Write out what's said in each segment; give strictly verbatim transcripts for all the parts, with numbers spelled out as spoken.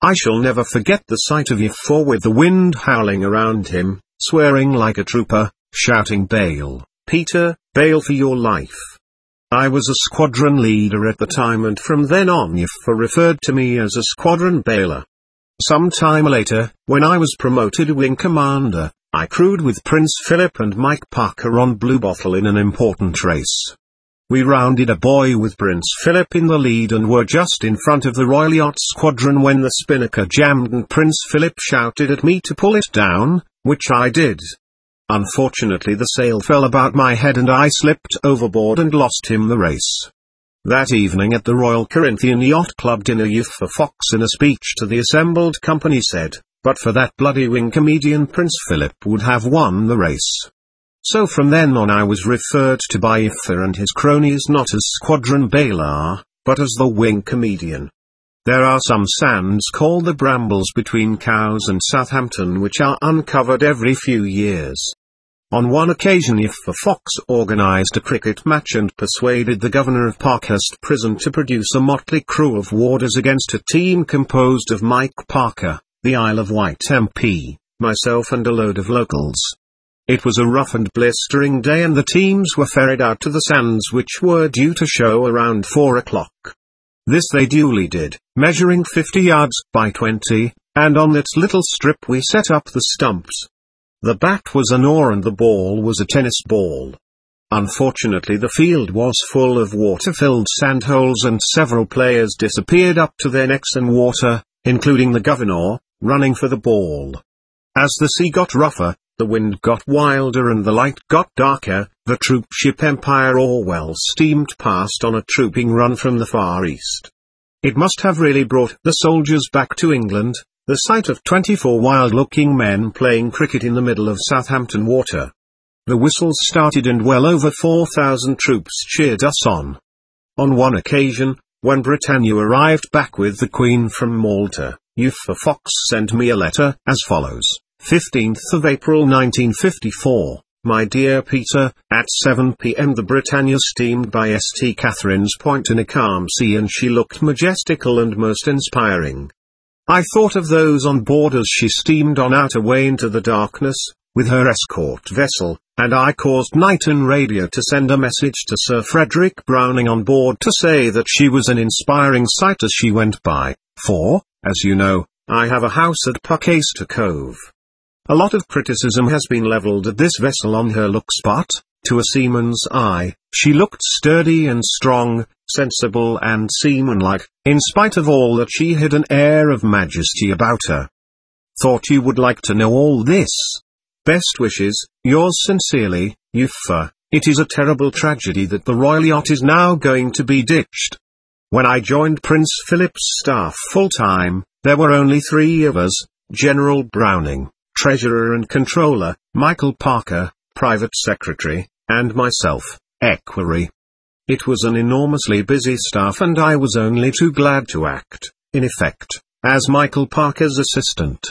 I shall never forget the sight of Yfor with the wind howling around him, swearing like a trooper, shouting "Bail, Peter, bail for your life." I was a squadron leader at the time, and from then on Yfor referred to me as a squadron bailer. Some time later, when I was promoted wing commander, I crewed with Prince Philip and Mike Parker on Bluebottle in an important race. We rounded a buoy with Prince Philip in the lead and were just in front of the Royal Yacht Squadron when the spinnaker jammed and Prince Philip shouted at me to pull it down, which I did. Unfortunately, the sail fell about my head and I slipped overboard and lost him the race. That evening at the Royal Corinthian Yacht Club dinner, Yfor Fox in a speech to the assembled company said, "But for that bloody wing comedian, Prince Philip would have won the race." So from then on I was referred to by Yfor and his cronies not as Squadron Bailar, but as the wing comedian. There are some sands called the Brambles between Cowes and Southampton which are uncovered every few years. On one occasion Yfor Fox organised a cricket match and persuaded the governor of Parkhurst Prison to produce a motley crew of warders against a team composed of Mike Parker, the Isle of Wight M P, myself and a load of locals. It was a rough and blistering day and the teams were ferried out to the sands which were due to show around four o'clock. This they duly did, measuring fifty yards by twenty, and on its little strip we set up the stumps. The bat was an oar and the ball was a tennis ball. Unfortunately the field was full of water-filled sandholes and several players disappeared up to their necks in water, including the governor, running for the ball. As the sea got rougher, the wind got wilder and the light got darker, the troop ship Empire Orwell steamed past on a trooping run from the Far East. It must have really brought the soldiers back to England, the sight of twenty-four wild-looking men playing cricket in the middle of Southampton water. The whistles started and well over four thousand troops cheered us on. On one occasion, when Britannia arrived back with the Queen from Malta, Yfor Fox sent me a letter as follows. fifteenth of April nineteen fifty-four, my dear Peter, at seven p m the Britannia steamed by Saint Catherine's Point in a calm sea and she looked majestical and most inspiring. I thought of those on board as she steamed on out away into the darkness, with her escort vessel, and I caused Knighton Radio to send a message to Sir Frederick Browning on board to say that she was an inspiring sight as she went by, for, as you know, I have a house at Puckayster Cove. A lot of criticism has been levelled at this vessel on her looks, but, to a seaman's eye, she looked sturdy and strong, sensible and seamanlike. In spite of all that, she had an air of majesty about her. Thought you would like to know all this. Best wishes, yours sincerely, Yfor. It is a terrible tragedy that the Royal Yacht is now going to be ditched. When I joined Prince Philip's staff full-time, there were only three of us, General Browning, Treasurer and Controller, Michael Parker, Private Secretary, and myself, Equerry. It was an enormously busy staff and I was only too glad to act, in effect, as Michael Parker's assistant.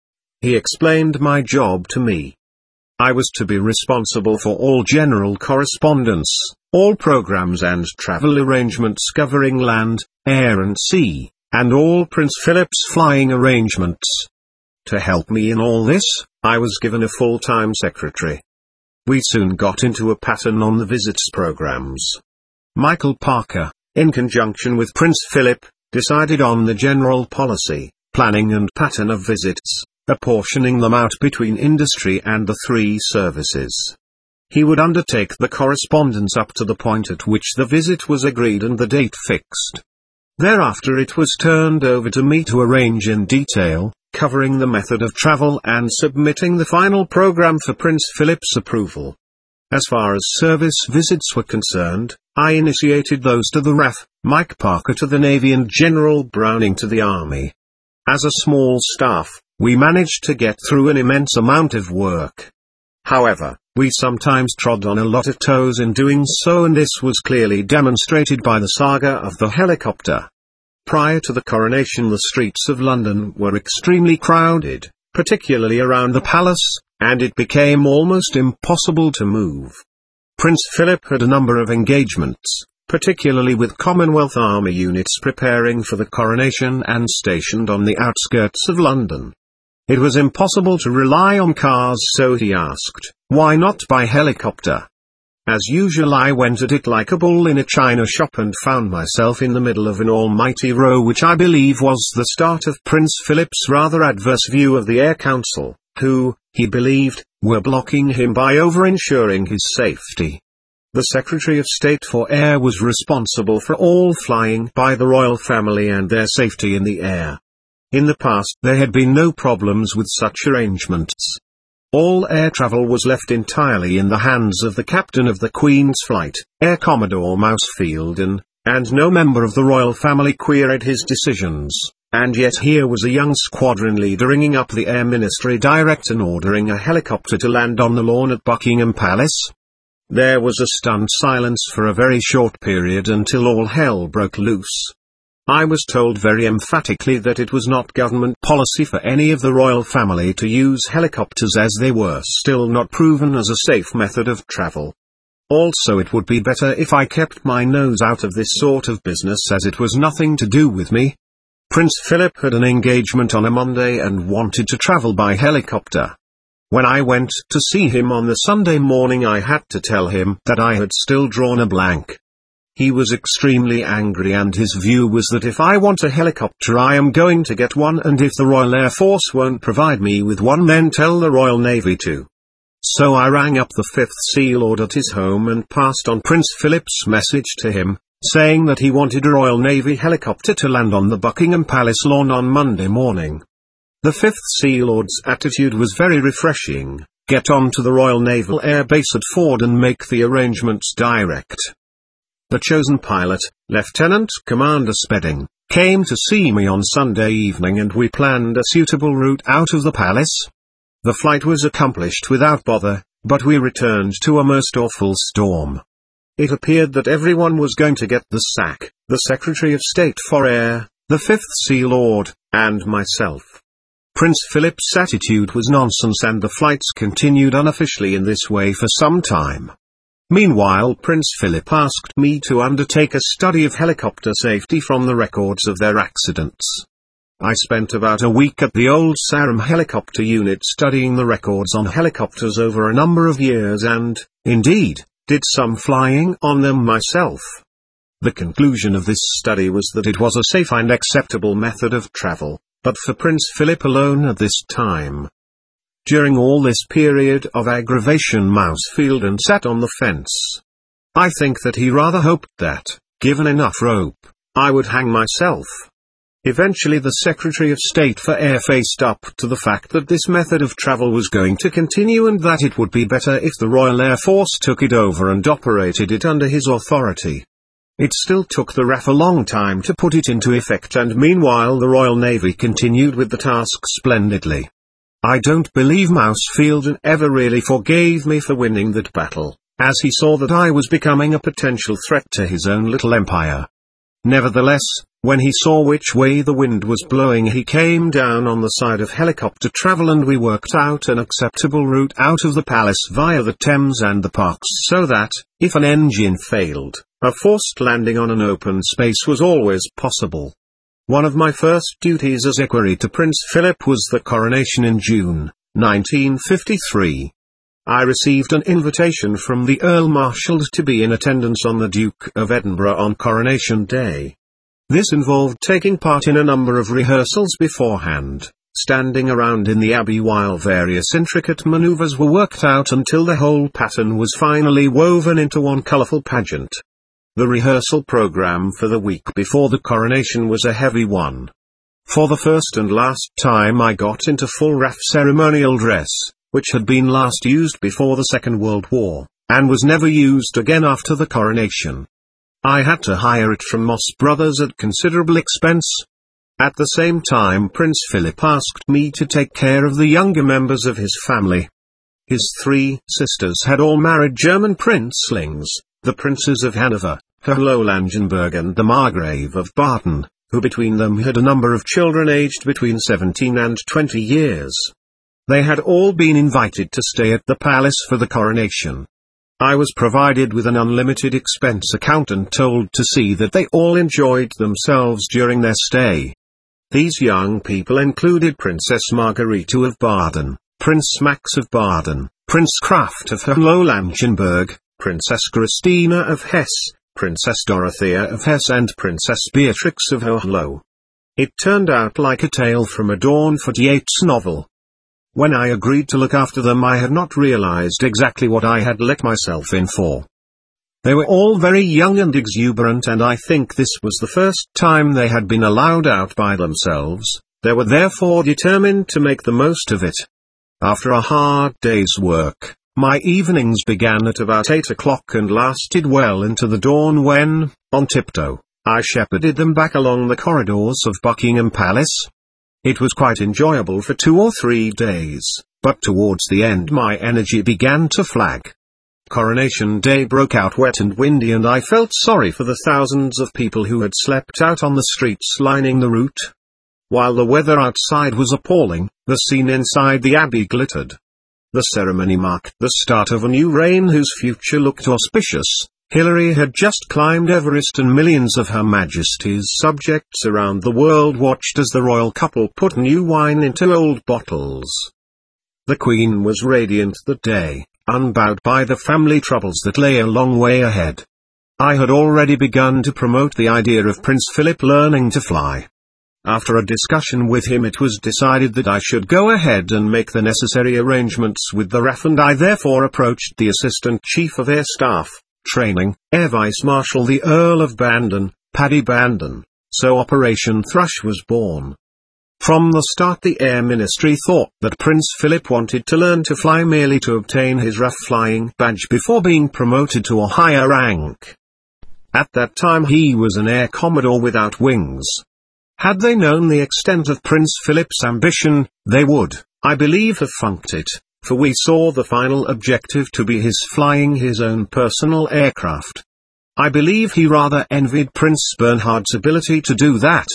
He explained my job to me. I was to be responsible for all general correspondence, all programs and travel arrangements covering land, air and sea, and all Prince Philip's flying arrangements. To help me in all this, I was given a full-time secretary. We soon got into a pattern on the visits programs. Michael Parker, in conjunction with Prince Philip, decided on the general policy, planning and pattern of visits, apportioning them out between industry and the three services. He would undertake the correspondence up to the point at which the visit was agreed and the date fixed. Thereafter it was turned over to me to arrange in detail, covering the method of travel and submitting the final program for Prince Philip's approval. As far as service visits were concerned, I initiated those to the R A F, Mike Parker to the Navy and General Browning to the Army. As a small staff, we managed to get through an immense amount of work. However, we sometimes trod on a lot of toes in doing so, and this was clearly demonstrated by the saga of the helicopter. Prior to the coronation, the streets of London were extremely crowded, particularly around the palace, and it became almost impossible to move. Prince Philip had a number of engagements, particularly with Commonwealth Army units preparing for the coronation and stationed on the outskirts of London. It was impossible to rely on cars, so he asked, "Why not by helicopter?" As usual, I went at it like a bull in a china shop and found myself in the middle of an almighty row, which I believe was the start of Prince Philip's rather adverse view of the Air Council, who, he believed, were blocking him by over-ensuring his safety. The Secretary of State for Air was responsible for all flying by the royal family and their safety in the air. In the past there had been no problems with such arrangements. All air travel was left entirely in the hands of the captain of the Queen's flight, Air Commodore Mousefield, and, and no member of the royal family queried his decisions. And yet here was a young squadron leader ringing up the Air Ministry direct and ordering a helicopter to land on the lawn at Buckingham Palace. There was a stunned silence for a very short period until all hell broke loose. I was told very emphatically that it was not government policy for any of the royal family to use helicopters, as they were still not proven as a safe method of travel. Also, it would be better if I kept my nose out of this sort of business, as it was nothing to do with me. Prince Philip had an engagement on a Monday and wanted to travel by helicopter. When I went to see him on the Sunday morning, I had to tell him that I had still drawn a blank. He was extremely angry, and his view was that if I want a helicopter I am going to get one, and if the Royal Air Force won't provide me with one, then tell the Royal Navy to. So I rang up the Fifth Sea Lord at his home and passed on Prince Philip's message to him, saying that he wanted a Royal Navy helicopter to land on the Buckingham Palace lawn on Monday morning. The Fifth Sea Lord's attitude was very refreshing: get on to the Royal Naval Air Base at Ford and make the arrangements direct. The chosen pilot, Lieutenant Commander Spedding, came to see me on Sunday evening, and we planned a suitable route out of the palace. The flight was accomplished without bother, but we returned to a most awful storm. It appeared that everyone was going to get the sack: the Secretary of State for Air, the Fifth Sea Lord, and myself. Prince Philip's attitude was nonsense, and the flights continued unofficially in this way for some time. Meanwhile, Prince Philip asked me to undertake a study of helicopter safety from the records of their accidents. I spent about a week at the Old Sarum helicopter unit studying the records on helicopters over a number of years and, indeed, did some flying on them myself. The conclusion of this study was that it was a safe and acceptable method of travel, but for Prince Philip alone at this time. During all this period of aggravation, Mousefield and sat on the fence. I think that he rather hoped that, given enough rope, I would hang myself. Eventually the Secretary of State for Air faced up to the fact that this method of travel was going to continue, and that it would be better if the Royal Air Force took it over and operated it under his authority. It still took the R A F a long time to put it into effect, and meanwhile the Royal Navy continued with the task splendidly. I don't believe Mousefield ever really forgave me for winning that battle, as he saw that I was becoming a potential threat to his own little empire. Nevertheless, when he saw which way the wind was blowing, he came down on the side of helicopter travel, and we worked out an acceptable route out of the palace via the Thames and the parks, so that, if an engine failed, a forced landing on an open space was always possible. One of my first duties as equerry to Prince Philip was the coronation in June, nineteen fifty-three. I received an invitation from the Earl Marshal to be in attendance on the Duke of Edinburgh on Coronation Day. This involved taking part in a number of rehearsals beforehand, standing around in the Abbey while various intricate manoeuvres were worked out until the whole pattern was finally woven into one colourful pageant. The rehearsal program for the week before the coronation was a heavy one. For the first and last time I got into full R A F ceremonial dress, which had been last used before the Second World War, and was never used again after the coronation. I had to hire it from Moss Brothers at considerable expense. At the same time, Prince Philip asked me to take care of the younger members of his family. His three sisters had all married German princelings, the Princes of Hanover, Hohenlohe-Langenburg and the Margrave of Baden, who between them had a number of children aged between seventeen and twenty years. They had all been invited to stay at the palace for the coronation. I was provided with an unlimited expense account and told to see that they all enjoyed themselves during their stay. These young people included Princess Margarita of Baden, Prince Max of Baden, Prince Kraft of Hohenlohe-Langenburg, Princess Christina of Hesse, Princess Dorothea of Hesse and Princess Beatrix of Hohenlohe. It turned out like a tale from a Dawn for Yeats novel. When I agreed to look after them, I had not realized exactly what I had let myself in for. They were all very young and exuberant, and I think this was the first time they had been allowed out by themselves. They were therefore determined to make the most of it. After a hard day's work, my evenings began at about eight o'clock and lasted well into the dawn when, on tiptoe, I shepherded them back along the corridors of Buckingham Palace. It was quite enjoyable for two or three days, but towards the end my energy began to flag. Coronation Day broke out wet and windy, and I felt sorry for the thousands of people who had slept out on the streets lining the route. While the weather outside was appalling, the scene inside the Abbey glittered. The ceremony marked the start of a new reign whose future looked auspicious. Hilary had just climbed Everest, and millions of Her Majesty's subjects around the world watched as the royal couple put new wine into old bottles. The Queen was radiant that day, unbowed by the family troubles that lay a long way ahead. I had already begun to promote the idea of Prince Philip learning to fly. After a discussion with him, it was decided that I should go ahead and make the necessary arrangements with the R A F, and I therefore approached the Assistant Chief of Air Staff Training, Air Vice Marshal the Earl of Bandon, Paddy Bandon. So Operation Thrush was born. From the start the Air Ministry thought that Prince Philip wanted to learn to fly merely to obtain his R A F flying badge before being promoted to a higher rank. At that time he was an Air Commodore without wings. Had they known the extent of Prince Philip's ambition, they would, I believe, have funked it. For we saw the final objective to be his flying his own personal aircraft. I believe he rather envied Prince Bernhard's ability to do that.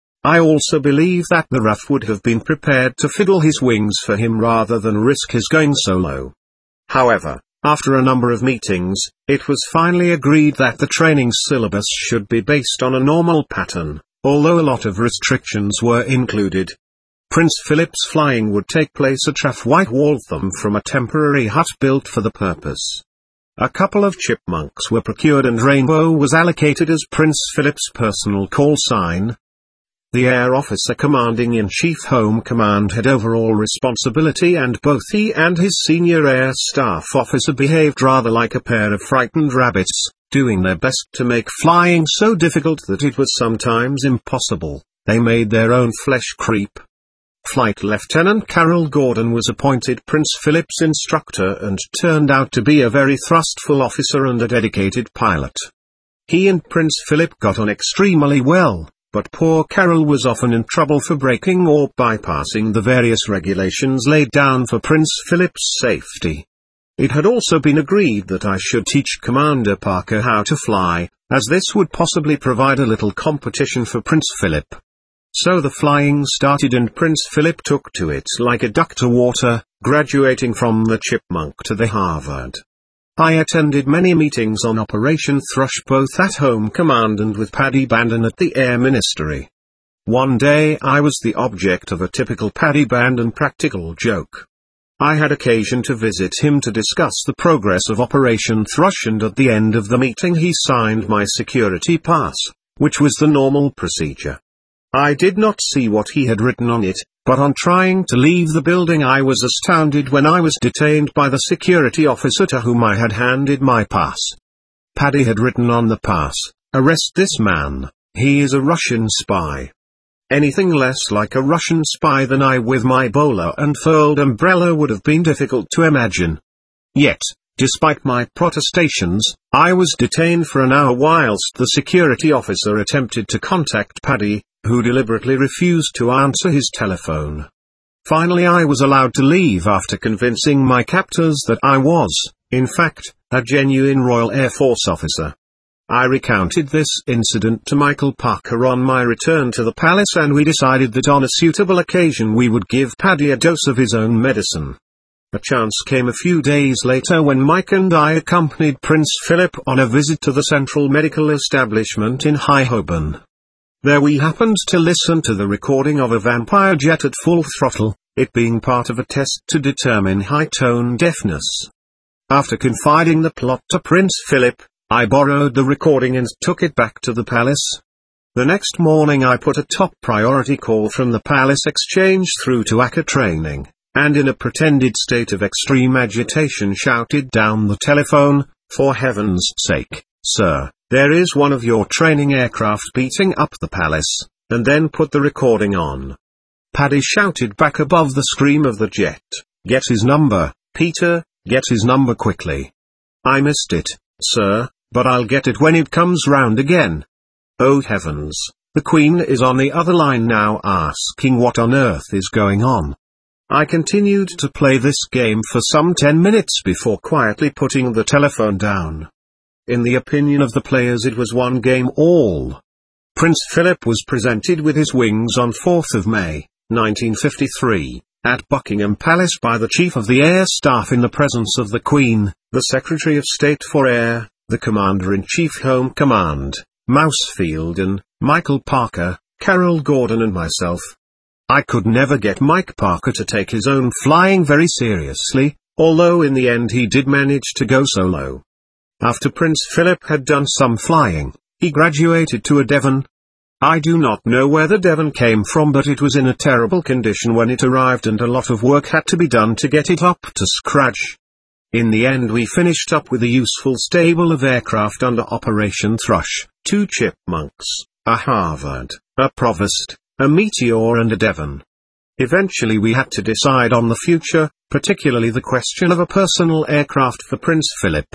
I also believe that the R A F would have been prepared to fiddle his wings for him rather than risk his going solo. However, after a number of meetings, it was finally agreed that the training syllabus should be based on a normal pattern, although a lot of restrictions were included. Prince Philip's flying would take place at R A F White Waltham from a temporary hut built for the purpose. A couple of chipmunks were procured and Rainbow was allocated as Prince Philip's personal call sign. The Air Officer Commanding-in-Chief Home Command had overall responsibility, and both he and his senior Air Staff Officer behaved rather like a pair of frightened rabbits, doing their best to make flying so difficult that it was sometimes impossible. They made their own flesh creep. Flight Lieutenant Carroll Gordon was appointed Prince Philip's instructor and turned out to be a very thrustful officer and a dedicated pilot. He and Prince Philip got on extremely well, but poor Carroll was often in trouble for breaking or bypassing the various regulations laid down for Prince Philip's safety. It had also been agreed that I should teach Commander Parker how to fly, as this would possibly provide a little competition for Prince Philip. So the flying started and Prince Philip took to it like a duck to water, graduating from the Chipmunk to the Harvard. I attended many meetings on Operation Thrush both at Home Command and with Paddy Bandon at the Air Ministry. One day I was the object of a typical Paddy Bandon practical joke. I had occasion to visit him to discuss the progress of Operation Thrush, and at the end of the meeting he signed my security pass, which was the normal procedure. I did not see what he had written on it, but on trying to leave the building I was astounded when I was detained by the security officer to whom I had handed my pass. Paddy had written on the pass, "Arrest this man, he is a Russian spy." Anything less like a Russian spy than I with my bowler and furled umbrella would have been difficult to imagine. Yet, despite my protestations, I was detained for an hour whilst the security officer attempted to contact Paddy, who deliberately refused to answer his telephone. Finally I was allowed to leave after convincing my captors that I was, in fact, a genuine Royal Air Force officer. I recounted this incident to Michael Parker on my return to the palace, and we decided that on a suitable occasion we would give Paddy a dose of his own medicine. A chance came a few days later when Mike and I accompanied Prince Philip on a visit to the Central Medical Establishment in High Holborn. There we happened to listen to the recording of a vampire jet at full throttle, it being part of a test to determine high-tone deafness. After confiding the plot to Prince Philip, I borrowed the recording and took it back to the palace. The next morning I put a top priority call from the palace exchange through to A C A training, and in a pretended state of extreme agitation shouted down the telephone, "For heaven's sake, sir, there is one of your training aircraft beating up the palace," and then put the recording on. Paddy shouted back above the scream of the jet, "Get his number, Peter, get his number quickly." "I missed it, sir, but I'll get it when it comes round again." Oh heavens, the Queen is on the other line now asking what on earth is going on. I continued to play this game for some ten minutes before quietly putting the telephone down. In the opinion of the players it was one game all. Prince Philip was presented with his wings on fourth of May, nineteen fifty-three, at Buckingham Palace by the Chief of the Air Staff in the presence of the Queen, the Secretary of State for Air, the Commander-in-Chief Home Command, Mousefield and Michael Parker, Carol Gordon and myself. I could never get Mike Parker to take his own flying very seriously, although in the end he did manage to go solo. After Prince Philip had done some flying, he graduated to a Devon. I do not know where the Devon came from, but it was in a terrible condition when it arrived and a lot of work had to be done to get it up to scratch. In the end we finished up with a useful stable of aircraft under Operation Thrush, two Chipmunks, a Harvard, a Provost, a Meteor and a Devon. Eventually we had to decide on the future, particularly the question of a personal aircraft for Prince Philip.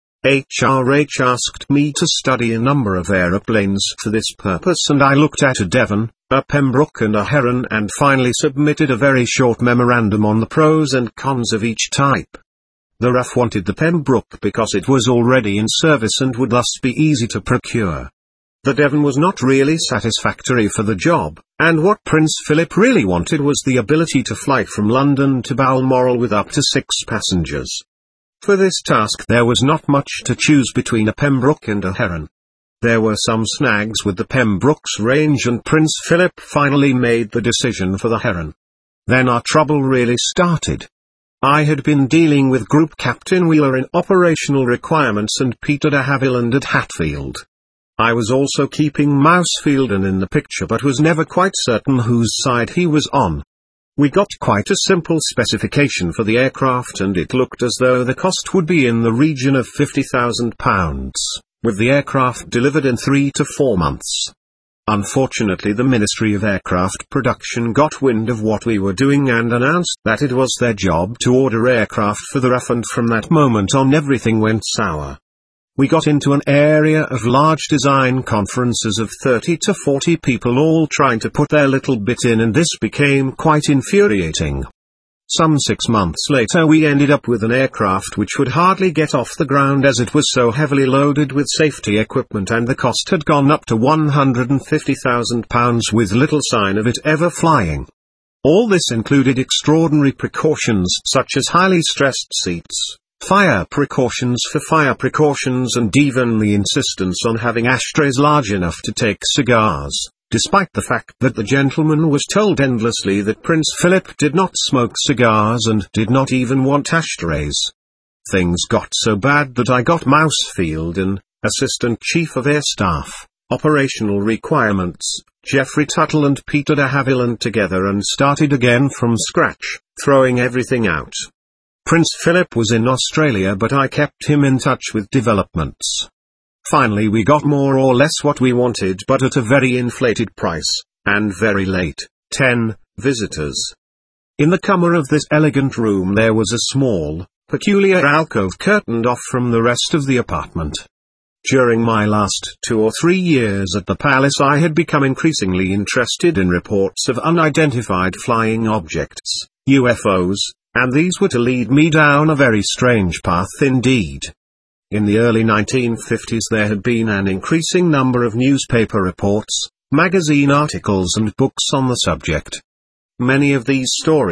H R H asked me to study a number of aeroplanes for this purpose, and I looked at a Devon, a Pembroke and a Heron and finally submitted a very short memorandum on the pros and cons of each type. The R A F wanted the Pembroke because it was already in service and would thus be easy to procure. The Devon was not really satisfactory for the job, and what Prince Philip really wanted was the ability to fly from London to Balmoral with up to six passengers. For this task there was not much to choose between a Pembroke and a Heron. There were some snags with the Pembroke's range, and Prince Philip finally made the decision for the Heron. Then our trouble really started. I had been dealing with Group Captain Wheeler in operational requirements and Peter de Havilland at Hatfield. I was also keeping Mousefielden in the picture but was never quite certain whose side he was on. We got quite a simple specification for the aircraft and it looked as though the cost would be in the region of fifty thousand pounds, with the aircraft delivered in three to four months. Unfortunately the Ministry of Aircraft Production got wind of what we were doing and announced that it was their job to order aircraft for the R A F, and from that moment on everything went sour. We got into an area of large design conferences of thirty to forty people all trying to put their little bit in, and this became quite infuriating. Some six months later we ended up with an aircraft which would hardly get off the ground as it was so heavily loaded with safety equipment, and the cost had gone up to one hundred fifty thousand pounds with little sign of it ever flying. All this included extraordinary precautions such as highly stressed seats, fire precautions for fire precautions, and even the insistence on having ashtrays large enough to take cigars, despite the fact that the gentleman was told endlessly that Prince Philip did not smoke cigars and did not even want ashtrays. Things got so bad that I got Mousefielden, Assistant Chief of Air Staff, Operational Requirements, Geoffrey Tuttle and Peter de Havilland together and started again from scratch, throwing everything out. Prince Philip was in Australia but I kept him in touch with developments. Finally we got more or less what we wanted, but at a very inflated price, and very late, ten visitors. In the corner of this elegant room there was a small, peculiar alcove curtained off from the rest of the apartment. During my last two or three years at the palace I had become increasingly interested in reports of unidentified flying objects, U F Os, and these were to lead me down a very strange path indeed. In the early nineteen fifties there had been an increasing number of newspaper reports, magazine articles and books on the subject. Many of these stories,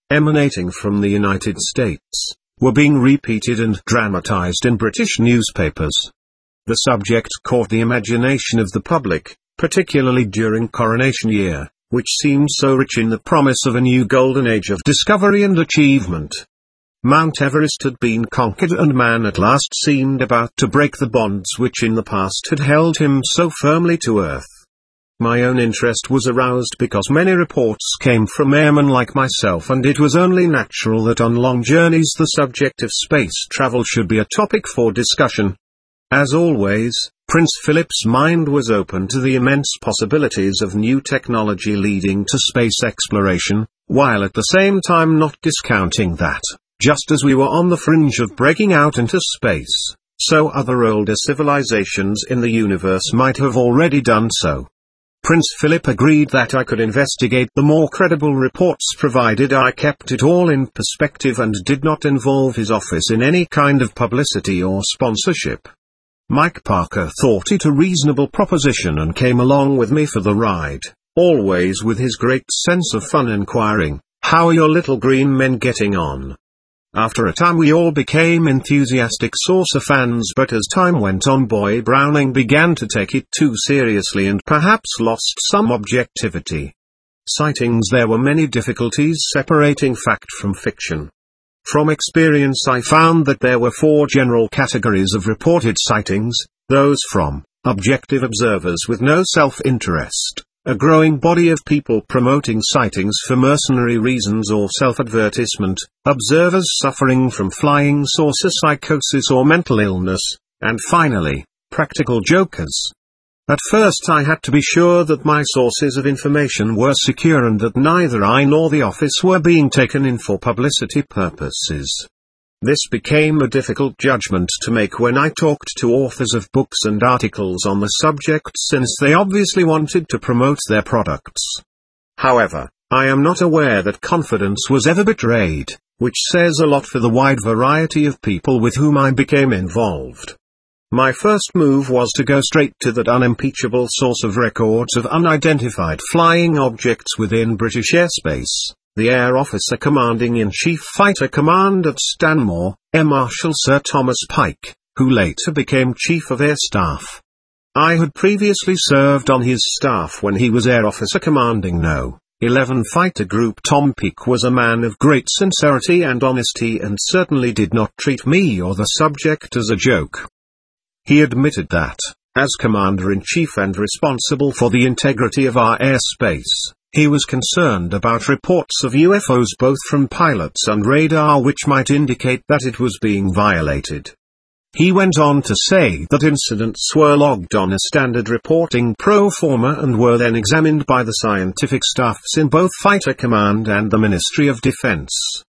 emanating from the United States, were being repeated and dramatized in British newspapers. The subject caught the imagination of the public, particularly during Coronation Year, which seemed so rich in the promise of a new golden age of discovery and achievement. Mount Everest had been conquered and man at last seemed about to break the bonds which in the past had held him so firmly to earth. My own interest was aroused because many reports came from airmen like myself, and it was only natural that on long journeys the subject of space travel should be a topic for discussion. As always, Prince Philip's mind was open to the immense possibilities of new technology leading to space exploration, while at the same time not discounting that, just as we were on the fringe of breaking out into space, so other older civilizations in the universe might have already done so. Prince Philip agreed that I could investigate the more credible reports provided I kept it all in perspective and did not involve his office in any kind of publicity or sponsorship. Mike Parker thought it a reasonable proposition and came along with me for the ride, always with his great sense of fun inquiring, "How are your little green men getting on?" After a time we all became enthusiastic saucer fans, but as time went on Boy Browning began to take it too seriously and perhaps lost some objectivity. Sightings. There were many difficulties separating fact from fiction. From experience I found that there were four general categories of reported sightings: those from objective observers with no self-interest, a growing body of people promoting sightings for mercenary reasons or self-advertisement, observers suffering from flying saucer psychosis or mental illness, and finally, practical jokers. At first I had to be sure that my sources of information were secure and that neither I nor the office were being taken in for publicity purposes. This became a difficult judgment to make when I talked to authors of books and articles on the subject, since they obviously wanted to promote their products. However, I am not aware that confidence was ever betrayed, which says a lot for the wide variety of people with whom I became involved. My first move was to go straight to that unimpeachable source of records of unidentified flying objects within British airspace, the Air Officer Commanding-in-Chief Fighter Command at Stanmore, Air Marshal Sir Thomas Pike, who later became Chief of Air Staff. I had previously served on his staff when he was Air Officer Commanding No. eleven Fighter Group. Tom Peake was a man of great sincerity and honesty and certainly did not treat me or the subject as a joke. He admitted that, as Commander-in-Chief and responsible for the integrity of our airspace, he was concerned about reports of U F Os both from pilots and radar which might indicate that it was being violated. He went on to say that incidents were logged on a standard reporting pro forma and were then examined by the scientific staffs in both Fighter Command and the Ministry of Defense.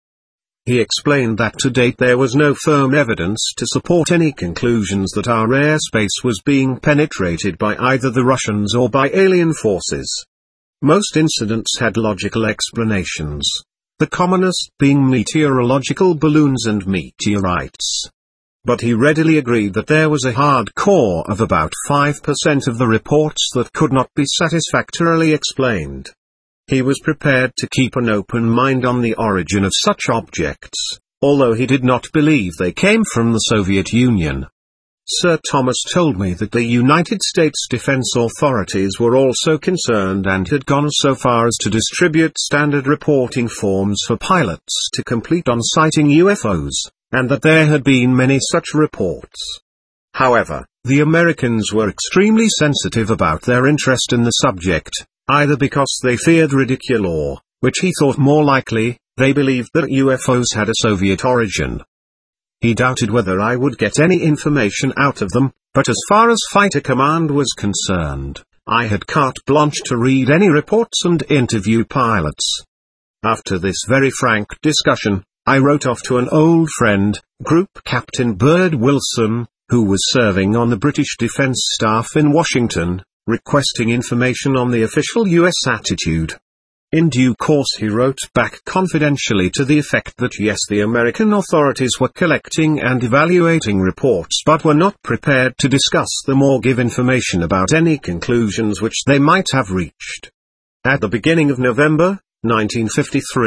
He explained that to date there was no firm evidence to support any conclusions that our airspace was being penetrated by either the Russians or by alien forces. Most incidents had logical explanations, the commonest being meteorological balloons and meteorites. But he readily agreed that there was a hard core of about five percent of the reports that could not be satisfactorily explained. He was prepared to keep an open mind on the origin of such objects, although he did not believe they came from the Soviet Union. Sir Thomas told me that the United States defense authorities were also concerned and had gone so far as to distribute standard reporting forms for pilots to complete on sighting U F Os, and that there had been many such reports. However, the Americans were extremely sensitive about their interest in the subject, either because they feared ridicule or, which he thought more likely, they believed that U F Os had a Soviet origin. He doubted whether I would get any information out of them, but as far as Fighter Command was concerned, I had carte blanche to read any reports and interview pilots. After this very frank discussion, I wrote off to an old friend, Group Captain Bird Wilson, who was serving on the British Defense Staff in Washington, requesting information on the official U S attitude. In due course he wrote back confidentially to the effect that yes, the American authorities were collecting and evaluating reports but were not prepared to discuss them or give information about any conclusions which they might have reached. At the beginning of November, nineteen fifty-three,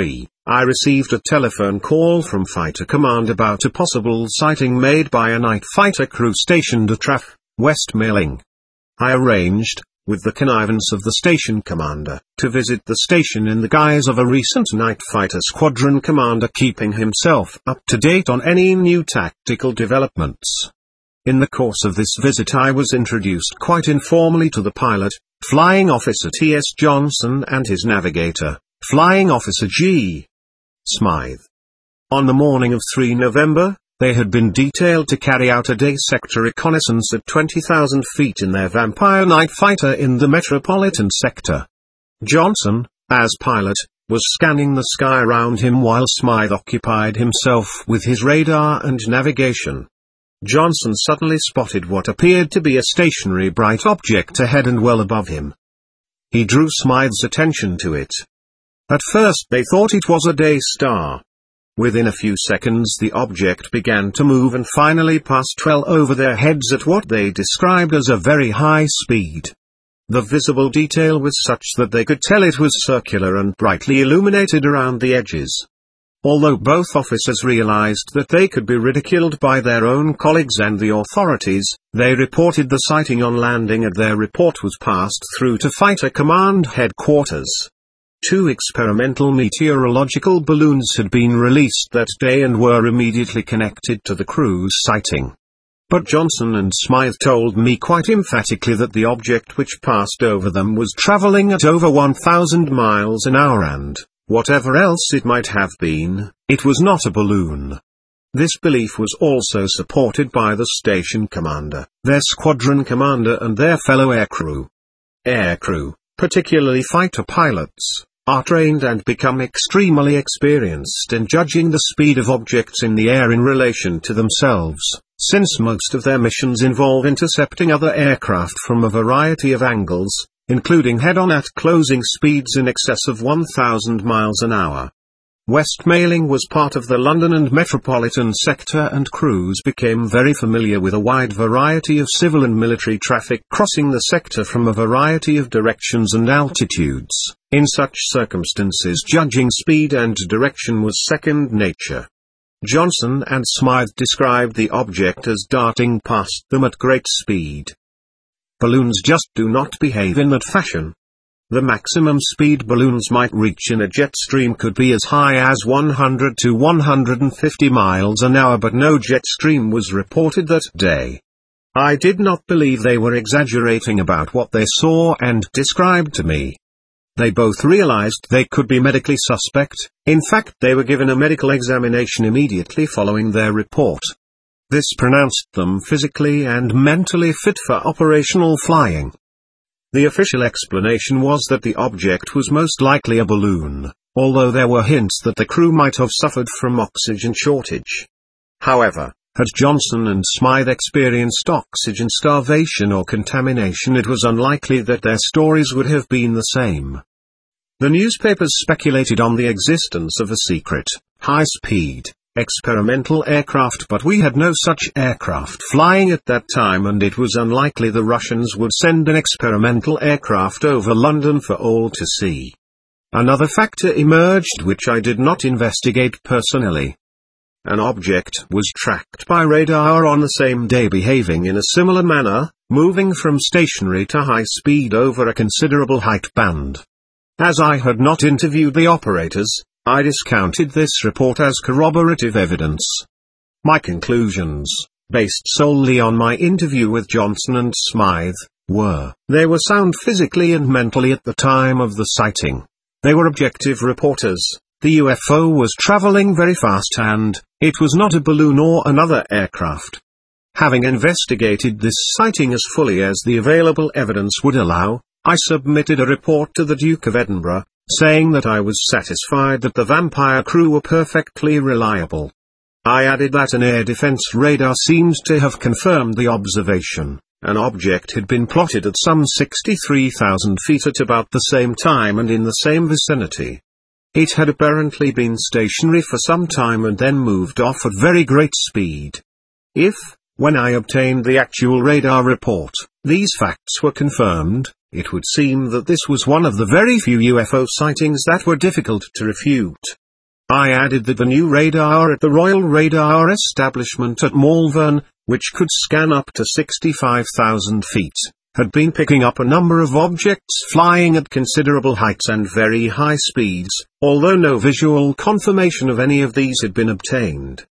I received a telephone call from Fighter Command about a possible sighting made by a night fighter crew stationed at R A F, West Mailing. I arranged, with the connivance of the station commander, to visit the station in the guise of a recent night fighter squadron commander, keeping himself up to date on any new tactical developments. In the course of this visit I was introduced quite informally to the pilot, Flying Officer T S Johnson, and his navigator, Flying Officer G. Smythe. On the morning of the third of November, they had been detailed to carry out a day sector reconnaissance at twenty thousand feet in their Vampire night fighter in the metropolitan sector. Johnson, as pilot, was scanning the sky around him while Smythe occupied himself with his radar and navigation. Johnson suddenly spotted what appeared to be a stationary bright object ahead and well above him. He drew Smythe's attention to it. At first they thought it was a day star. Within a few seconds the object began to move and finally passed well over their heads at what they described as a very high speed. The visible detail was such that they could tell it was circular and brightly illuminated around the edges. Although both officers realized that they could be ridiculed by their own colleagues and the authorities, they reported the sighting on landing, and their report was passed through to Fighter Command headquarters. Two experimental meteorological balloons had been released that day and were immediately connected to the crew's sighting. But Johnson and Smythe told me quite emphatically that the object which passed over them was traveling at over one thousand miles an hour and, whatever else it might have been, it was not a balloon. This belief was also supported by the station commander, their squadron commander, and their fellow aircrew. Aircrew, particularly fighter pilots, are trained and become extremely experienced in judging the speed of objects in the air in relation to themselves, since most of their missions involve intercepting other aircraft from a variety of angles, including head-on at closing speeds in excess of one thousand miles an hour. West Mailing was part of the London and metropolitan sector, and crews became very familiar with a wide variety of civil and military traffic crossing the sector from a variety of directions and altitudes. In such circumstances, judging speed and direction was second nature. Johnson and Smythe described the object as darting past them at great speed. Balloons just do not behave in that fashion. The maximum speed balloons might reach in a jet stream could be as high as one hundred to one hundred fifty miles an hour, but no jet stream was reported that day. I did not believe they were exaggerating about what they saw and described to me. They both realized they could be medically suspect. In fact, they were given a medical examination immediately following their report. This pronounced them physically and mentally fit for operational flying. The official explanation was that the object was most likely a balloon, although there were hints that the crew might have suffered from oxygen shortage. However, had Johnson and Smythe experienced oxygen starvation or contamination, it was unlikely that their stories would have been the same. The newspapers speculated on the existence of a secret, high-speed, experimental aircraft, but we had no such aircraft flying at that time, and it was unlikely the Russians would send an experimental aircraft over London for all to see. Another factor emerged which I did not investigate personally. An object was tracked by radar on the same day behaving in a similar manner, moving from stationary to high speed over a considerable height band. As I had not interviewed the operators, I discounted this report as corroborative evidence. My conclusions, based solely on my interview with Johnson and Smythe, were: they were sound physically and mentally at the time of the sighting. They were objective reporters. The U F O was traveling very fast and it was not a balloon or another aircraft. Having investigated this sighting as fully as the available evidence would allow, I submitted a report to the Duke of Edinburgh, saying that I was satisfied that the Vampire crew were perfectly reliable. I added that an air defense radar seemed to have confirmed the observation. An object had been plotted at some sixty-three thousand feet at about the same time and in the same vicinity. It had apparently been stationary for some time and then moved off at very great speed. If, when I obtained the actual radar report, these facts were confirmed, it would seem that this was one of the very few U F O sightings that were difficult to refute. I added that the new radar at the Royal Radar Establishment at Malvern, which could scan up to sixty-five thousand feet, had been picking up a number of objects flying at considerable heights and very high speeds, although no visual confirmation of any of these had been obtained.